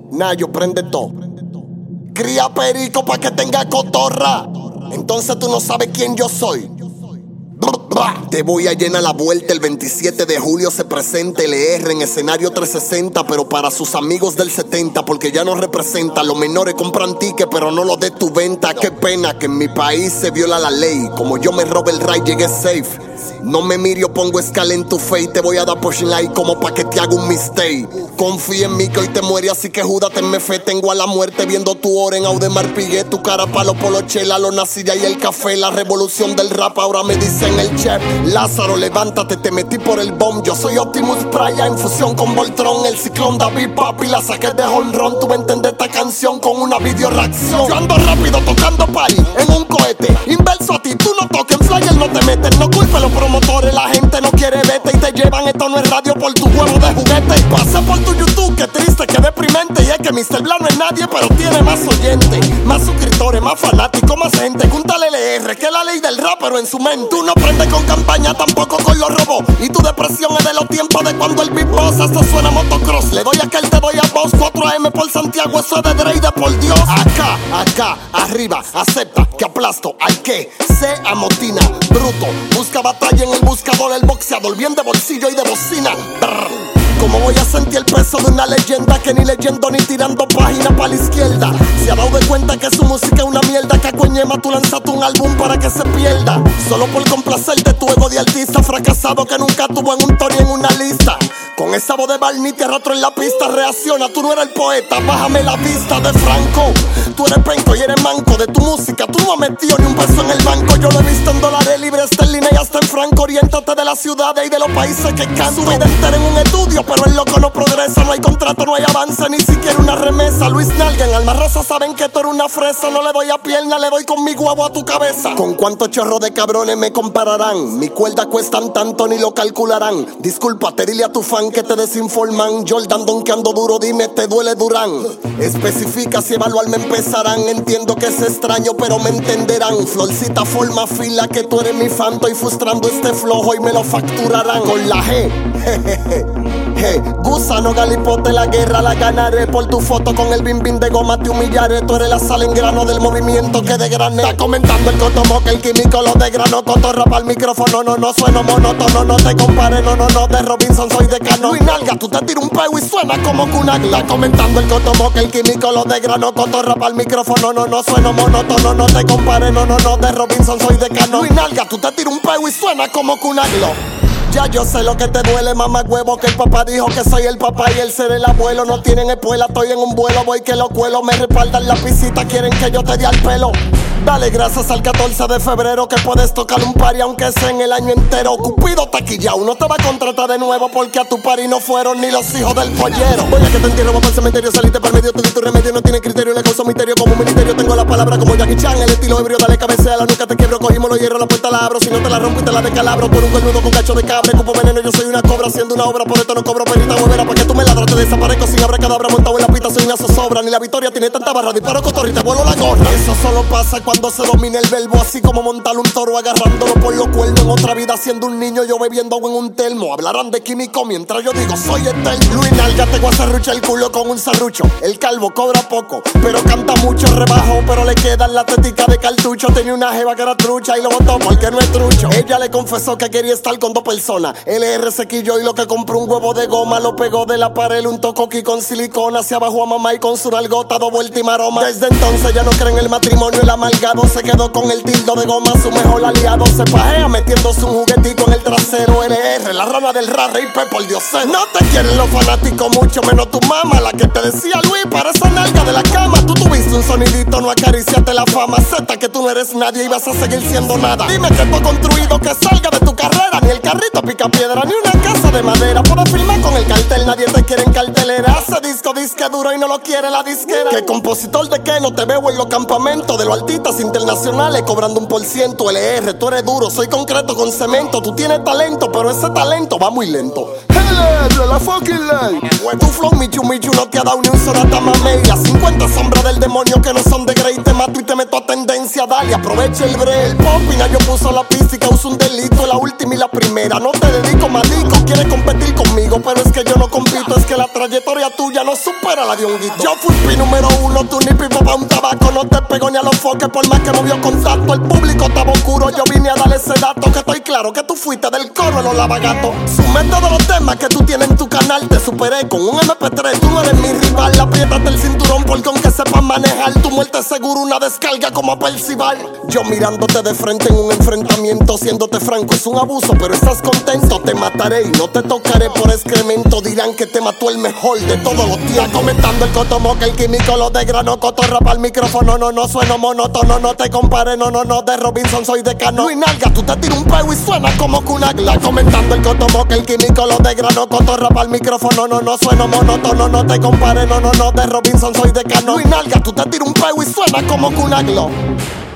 Nayo, prende todo. Cría perico pa' que tenga cotorra. Entonces tú no sabes quién yo soy. Te voy a llenar la vuelta. El 27 de julio se presenta LR en escenario 360, pero para sus amigos del 70, porque ya no representa. Los menores compran tickets, pero no los de tu venta. Qué pena que en mi país se viola la ley. Como yo me robe el ride, llegué safe. No me miro, pongo escala en tu face. Te voy a dar pushing light como pa' que te haga un mistake. Confía en mí que hoy te muere, así que Judas tenme fe. Tengo a la muerte viendo tu hora en Audemars Piguet. Tu cara pa' los polochela, los nacilla y el café. La revolución del rap ahora me dicen el chef. Lázaro, levántate, te metí por el bomb. Yo soy Optimus Prime en fusión con Voltron. El ciclón David Papi la saqué de honrón. Tú me entendés esta canción con una video reacción. Yo ando rápido tocando party en un cohete. Inverso a ti, tú no toques, en flyer no te meten. No culpes los promotores, la gente no quiere verte y te llevan. Esto no es radio por tu huevo de juguete. Pasa por tu YouTube, qué triste, qué deprimente. Y es que Mr. Blanc no es nadie, pero tiene más oyentes, más suscriptores, más fanáticos, más gente. Júntale LR, que es la ley del rap, pero en su mente. Tú no prendes con campaña, tampoco con los robos. Y tu depresión es de los tiempos de cuando el beat boss. Esto suena motocross. Le doy a aquel, te doy a vos. 4 AM por Santiago, eso es de Dreida, por Dios. Acá, arriba, acepta que aplasto al que se amotina. Bruto, busca batalla en el buscador. El boxeador, bien de bolsillo y de bocina. ¿Cómo voy a sentir el peso de una leyenda que ni leyendo ni tirando página para la izquierda? Se ha dado de cuenta que su música es una mierda. Que a Coñema tú lanzaste un álbum para que se pierda. Solo por complacerte tu ego de artista fracasado que nunca tuvo en un Tony en una lista. Con esa voz de Barney te arrastro en la pista. Reacciona, tú no eres el poeta, bájame la vista de Franco. Tú eres penco y eres manco de tu música. Tú no has metido ni un peso en el banco. Yo lo he visto en dólares libres, esterlina y hasta en franco. Oriéntate de las ciudades y de los países que canto. Su vida entera en un estudio, pero el loco no progresa. No hay contrato, no hay avance, ni siquiera una remesa. Luis Nalga en Alma Rosa saben que tú eres una fresa. No le doy a pierna, le doy con mi huevo a tu cabeza. ¿Con cuántos chorros de cabrones me compararán? Mi cuerda cuestan tanto, ni lo calcularán. Discúlpate, dile a tu fan que te desinforman. Jordan donkeando duro, dime, ¿te duele Durán? Especifica si evaluarme empezarán. Entiendo que es extraño, pero me entenderán. Florcita forma fila, que tú eres mi fan. Estoy frustrando este flojo y me lo facturarán. Con la G, gusano galipote, la guerra la ganaré. Por tu foto con el bim bim de goma te humillaré. Tú eres la sal en grano del movimiento que desgrané. Está comentando el cotomo que el químico lo desgranó. Cotorra pa'l micrófono, no sueno monótono. No te compares, no, de Robinson soy decano. Luis Nalga, tú te tiras un peo y suena como Kunagla. Está comentando el cotomo que el químico lo desgranó. Cotorra pa'l micrófono, no sueno monótono. No te compares, no, de Robinson soy decano. Luis Nalga, tú te tiras un peo y suena como Kunagla. Ya yo sé lo que te duele, mamá huevo. Que el papá dijo que soy el papá y él ser el abuelo. No tienen espuela, estoy en un vuelo. Voy que lo cuelo, me respaldan la pisita. Quieren que yo te dé al pelo. Dale gracias al 14 de febrero que puedes tocar un party aunque sea en el año entero. Cupido taquillao, no te va a contratar de nuevo porque a tu party no fueron ni los hijos del pollero. Voy a que te entierro, voy para el cementerio, saliste para el medio, tu remedio no tiene criterio, le causa misterio como un ministerio. Tengo la palabra como Jackie Chan, el estilo ebrio, dale cabecea a la nuca, te quiebro, cogimos los hierros, la puerta la abro, si no te la rompo y te la descalabro. Por un cuernudo con cacho de cabra, cupo veneno, yo soy una cobra haciendo una obra, por esto no cobro perita huevera, para que tú me ladras, te desaparezco sin abra cadabra, montado en la pista, soy una zozobra, ni la victoria tiene tanta barra, disparo cotorri, te vuelo la gorra. Eso solo pasa cuando se domina el verbo, así como montar un toro agarrándolo por los cuernos. En otra vida siendo un niño yo bebiendo agua en un termo. Hablarán de químico mientras yo digo soy eterno. Luis Nalga te voy a serruchar el culo con un serrucho. El calvo cobra poco, pero canta mucho. Rebajo, pero le queda la tetica de cartucho. Tenía una jeva que era trucha y lo botó porque no es trucho. Ella le confesó que quería estar con 2 personas. LR se quilló y lo que compró un huevo de goma. Lo pegó de la pared, un tocoqui con silicona. Hacia abajo a mamá y con su nalgota 2 vueltas y maroma. Desde entonces ya no cree en el matrimonio. El amargado se quedó con el tildo de goma, su mejor aliado. Se pajea metiéndose un juguetico en el trasero. LR, la rana del rap, y por Dios. No te quieren los fanáticos, mucho menos tu mamá. La que te decía Luis, para esa nalga de la cama. Tú tuviste un sonidito, no acariciaste la fama. Acepta que tú no eres nadie y vas a seguir siendo nada. Dime que tú has construido que salga de tu carrera. Ni el carrito pica piedra, ni una casa de madera. Puedes filmar con el cartel, nadie te quiere en cartelera. Hace disque duro y no lo quiere la disquera. Que compositor de qué, no te veo en los campamentos de los artistas internacionales cobrando 1%. LR, tú eres duro, soy concreto con cemento. Tú tienes talento, pero ese talento va muy lento. de la fucking ley. Pues tu flow Michu Michu no te ha dado ni un solo tamamey. Las 50 sombras del demonio que no son de Grey. Te mato y te meto a tendencia, dale, aprovecha el break. El popina yo puso la pista y causo un delito. La última y la primera, no te dedico, malico. Quieres competir conmigo, pero es que yo no compito. Es que la trayectoria tuya no supera la de un guito. Yo fui pi número uno, tú ni pipo pa' un tabaco. No te pego ni a los foques por más que no vio contacto. El público estaba oscuro, yo vine a darle ese dato. Que estoy claro que tú fuiste del coro, los lavagatos. Sumé todos los temas que tú tienes en tu canal. Te superé con un MP3, tú no eres mi rival. Apriétate el cinturón porque aunque sepas manejar, tu muerte es seguro una descarga como a Percival. Yo mirándote de frente en un enfrentamiento, siéndote franco es un abuso, pero estás contento. Te mataré y no te tocaré por excremento. Dirán que te mató el mejor de todos los tiempos. Comentando el cotomoca, el químico, lo de grano, cotorra pa'l micrófono. No sueno monótono, no te compare, no, de Robinson soy decano. Luis Nalga, tú te tiras un peo y suena como Kunagla. Comentando el cotomoca, el químico, lo de grano, cotorra pa'l micrófono. No sueno monótono, no te compare, no, de Robinson soy decano. Luis Nalga, tú te tiras un peo y suena como Kunagla.